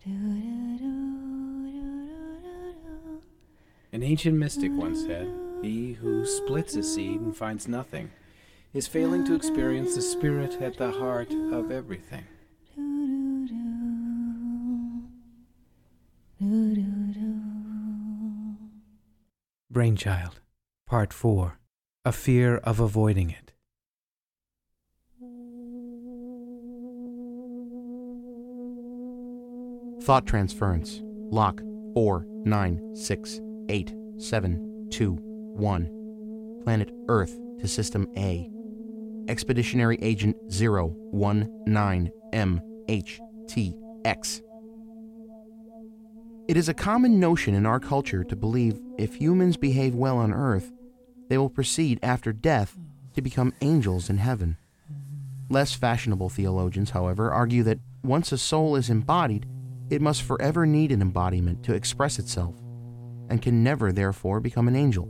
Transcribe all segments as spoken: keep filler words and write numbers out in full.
An ancient mystic once said, "He who splits a seed and finds nothing is failing to experience the spirit at the heart of everything." Brainchild, Part four. A Fear of Avoiding It. Thought transference. Lock four nine six eight seven two one. Planet Earth to System A. Expeditionary Agent zero one nine M H T X. It is a common notion in our culture to believe if humans behave well on Earth, they will proceed after death to become angels in heaven. Less fashionable theologians, however, argue that once a soul is embodied, it must forever need an embodiment to express itself, and can never, therefore, become an angel.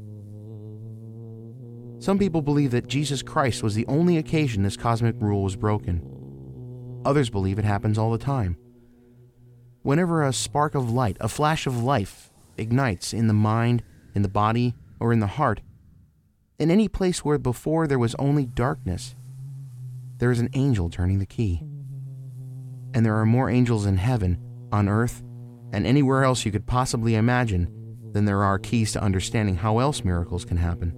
Some people believe that Jesus Christ was the only occasion this cosmic rule was broken. Others believe it happens all the time. Whenever a spark of light, a flash of life, ignites in the mind, in the body, or in the heart, in any place where before there was only darkness, there is an angel turning the key. And there are more angels in heaven, on earth, and anywhere else you could possibly imagine than there are keys to understanding how else miracles can happen.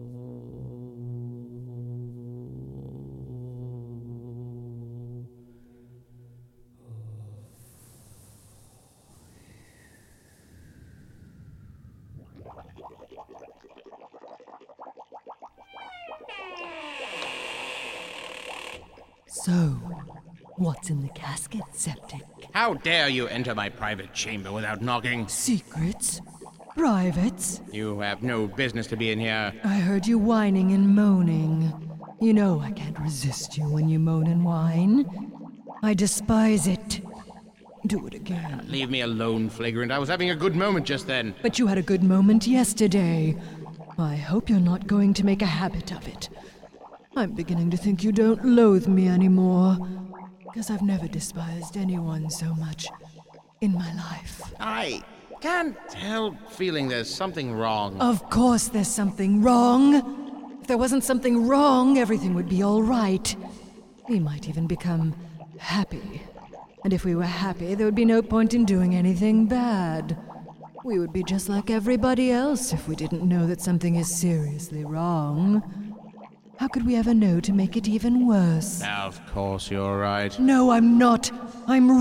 So, what's in the casket, Septic? How dare you enter my private chamber without knocking? Secrets? Privates? You have no business to be in here. I heard you whining and moaning. You know I can't resist you when you moan and whine. I despise it. Do it again. Leave me alone, Flagrant. I was having a good moment just then. But you had a good moment yesterday. I hope you're not going to make a habit of it. I'm beginning to think you don't loathe me anymore, because I've never despised anyone so much in my life. I can't help feeling there's something wrong. Of course there's something wrong. If there wasn't something wrong, everything would be all right. We might even become happy. And if we were happy, there would be no point in doing anything bad. We would be just like everybody else if we didn't know that something is seriously wrong. How could we ever know to make it even worse? Of course you're right. No, I'm not. I'm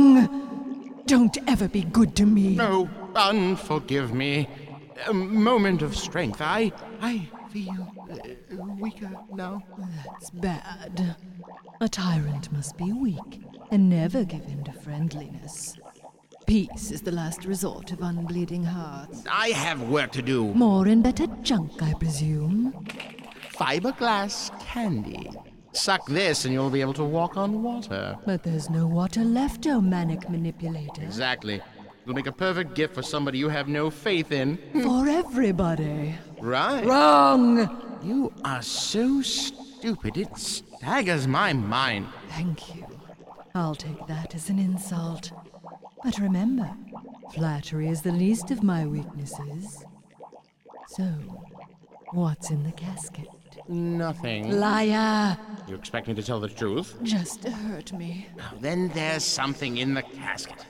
wrong. Don't ever be good to me. No, unforgive me. A moment of strength. I, I feel uh, weaker now. That's bad. A tyrant must be weak and never give in to friendliness. Peace is the last resort of unbleeding hearts. I have work to do. More and better junk, I presume. Fiberglass candy. Suck this and you'll be able to walk on water. But there's no water left, oh manic manipulator. Exactly. It'll make a perfect gift for somebody you have no faith in. For everybody. Right. Wrong! You are so stupid, it staggers my mind. Thank you. I'll take that as an insult. But remember, flattery is the least of my weaknesses. So, what's in the casket? Nothing. Liar! You expect me to tell the truth? Just to hurt me. Then there's something in the casket.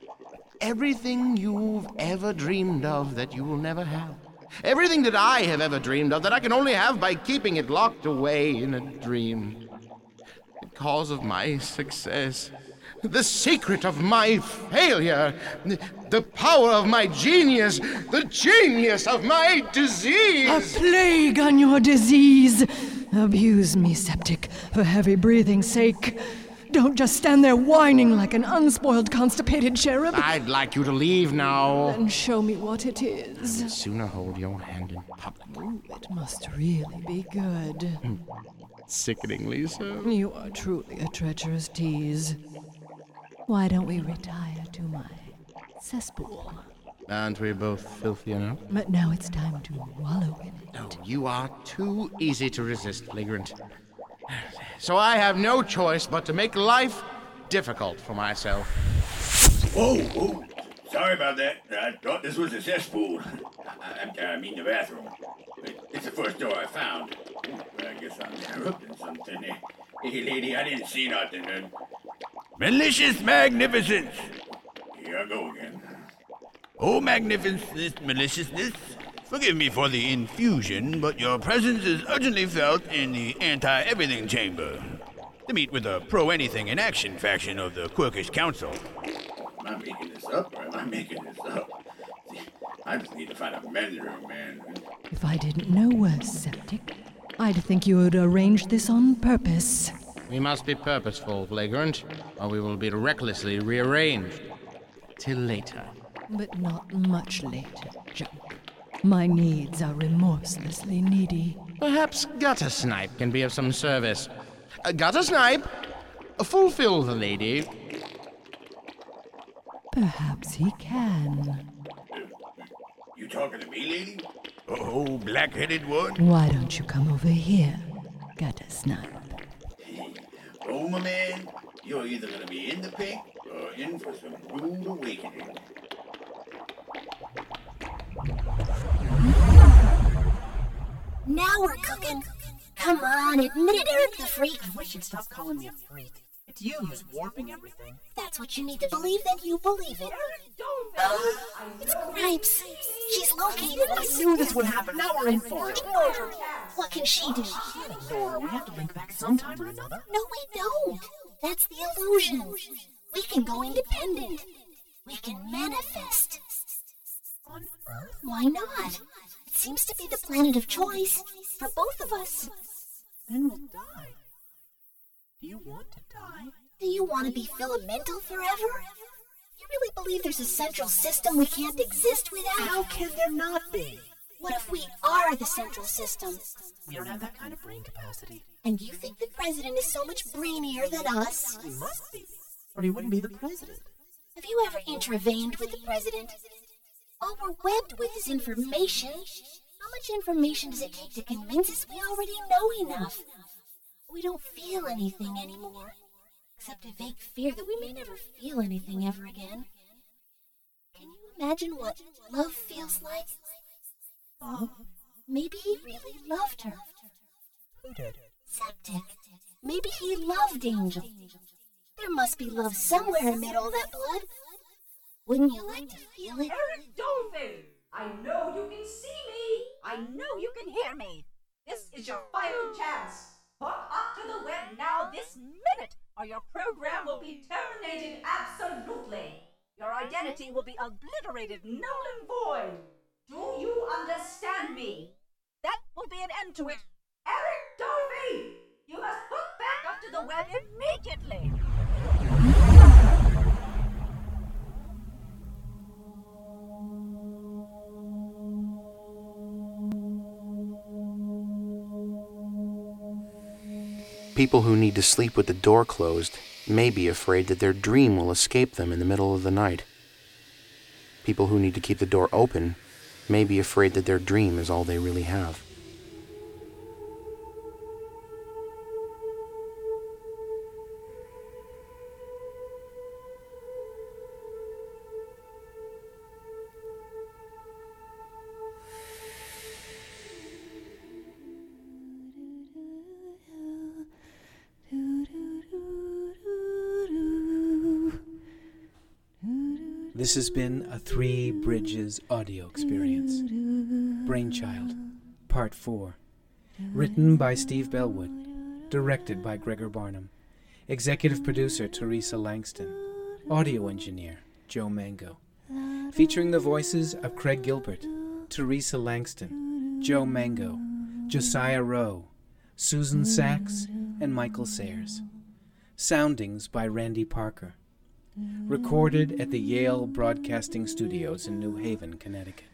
Everything you've ever dreamed of that you will never have. Everything that I have ever dreamed of that I can only have by keeping it locked away in a dream. The cause of my success. The secret of my failure. The power of my genius. The genius of my disease. A plague on your disease. Abuse me, Septic, for heavy breathing's sake. Don't just stand there whining like an unspoiled, constipated cherub. I'd like you to leave now. Then show me what it is. I'd sooner hold your hand in public. Ooh, it must really be good. Sickeningly so. You are truly a treacherous tease. Why don't we retire to my cesspool? Aren't we both filthy enough? But now it's time to wallow in it. No, you are too easy to resist, Flagrant. So I have no choice but to make life difficult for myself. Whoa, whoa. Sorry about that. I thought this was a cesspool. I, I, I mean the bathroom. It's the first door I found. I guess I'm interrupting something. Hey, lady, I didn't see nothing. Uh, malicious magnificence! Here I go again. Oh, magnificence, maliciousness. Forgive me for the infusion, but your presence is urgently felt in the anti-everything chamber. To meet with the pro-anything in action faction of the Quirkish Council. Am I making this up, or am I making this up? See, I just need to find a men's room, man. If I didn't know worse, Septic, I'd think you had arranged this on purpose. We must be purposeful, Flagrant, or we will be recklessly rearranged. Till later. But not much later, Junk. My needs are remorselessly needy. Perhaps Gutter Snipe can be of some service. Uh, Gutter Snipe! Uh, fulfill the lady. Perhaps he can. You talking to me, lady? Oh, black-headed one? Why don't you come over here, Gutter Snipe? Oh, my man, you're either gonna be in the pink or in for some rude awakening. Now we're cooking. Come on, admit it, Eric the Freak. I wish you'd stop calling me a freak. It's you who's warping everything. If that's what you need to believe, then you believe it. Oh, it's Gripes. She's located. I knew this would happen. Now we're in for it. Ignore her. What can she do? Can't ignore her. We have to link back sometime or another. No, we don't. That's the illusion. We can go independent. We can manifest. On Earth? Why not? It seems to be the planet of choice for both of us. Then we'll die. Do you want to die? Do you want to be filamental forever? You really believe there's a central system we can't exist without? How can there not be? What if we are the central system? We don't have that kind of brain capacity. And you think the president is so much brainier than us? He must be, or he wouldn't be the president. Have you ever intervened with the president? All we're webbed with is information. How much information does it take to convince us we already know enough? We don't feel anything anymore, except a vague fear that we may never feel anything ever again. Can you imagine what love feels like? Love? Maybe he really loved her. Who did? Septic. Maybe he loved Angel. There must be love somewhere amid all that blood. Wouldn't you like to feel it? Eric Dolphin! I know you can see me! I know you can hear me! This is your final chance! Hook up to the web now this minute, or your program will be terminated absolutely! Your identity will be obliterated null and void! Do you understand me? That will be an end to it! Eric Dolphin! You must hook back up to the web immediately! People who need to sleep with the door closed may be afraid that their dream will escape them in the middle of the night. People who need to keep the door open may be afraid that their dream is all they really have. This has been a Three Bridges audio experience. Brainchild, Part four. Written by Steve Bellwood. Directed by Gregor Barnum. Executive producer Teresa Langston. Audio engineer Joe Mango. Featuring the voices of Craig Gilbert, Teresa Langston, Joe Mango, Josiah Rowe, Susan Sachs, and Michael Sayers. Soundings by Randy Parker. Recorded at the Yale Broadcasting Studios in New Haven, Connecticut.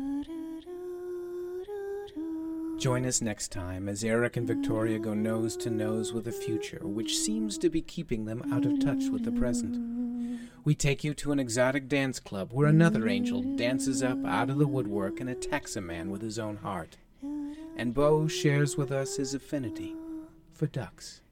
Join us next time as Eric and Victoria go nose to nose with a future which seems to be keeping them out of touch with the present. We take you to an exotic dance club where another angel dances up out of the woodwork and attacks a man with his own heart. And Bo shares with us his affinity for ducks.